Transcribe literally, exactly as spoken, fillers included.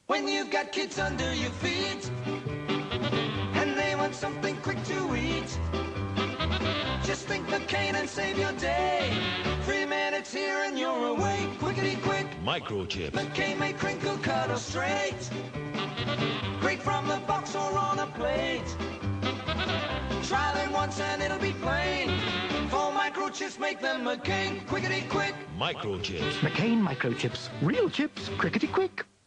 When you've got kids under your feet and they want something quick to eat, just think McCain and save your day. Three minutes here and you're awake. Quickety quick. Microchips. McCain may crinkle, cut or straight. Great from the box or on a plate. Try them once and it'll be plain. Four microchips make them McCain. Quickety quick. Microchips. McCain microchips. Real chips. Crickety quick.